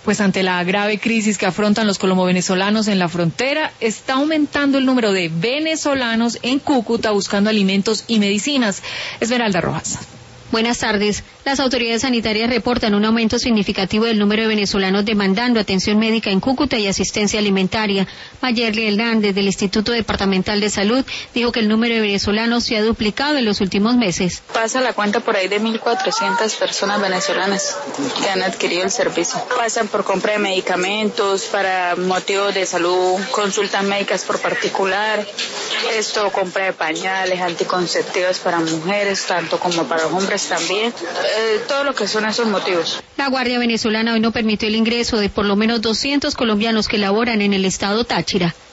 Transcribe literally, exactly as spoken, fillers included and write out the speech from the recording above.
Pues ante la grave crisis que afrontan los colombo-venezolanos en la frontera, está aumentando el número de venezolanos en Cúcuta buscando alimentos y medicinas. Esmeralda Rojas. Buenas tardes. Las autoridades sanitarias reportan un aumento significativo del número de venezolanos demandando atención médica en Cúcuta y asistencia alimentaria. Mayerly Hernández, del Instituto Departamental de Salud, dijo que el número de venezolanos se ha duplicado en los últimos meses. Pasa la cuenta por ahí de mil cuatrocientas personas venezolanas que han adquirido el servicio. Pasan por compra de medicamentos para motivos de salud, consultas médicas por particular, esto, compra de pañales, anticonceptivos para mujeres, tanto como para los hombres también, eh, todo lo que son esos motivos. La Guardia Venezolana hoy no permitió el ingreso de por lo menos doscientos colombianos que laboran en el estado Táchira.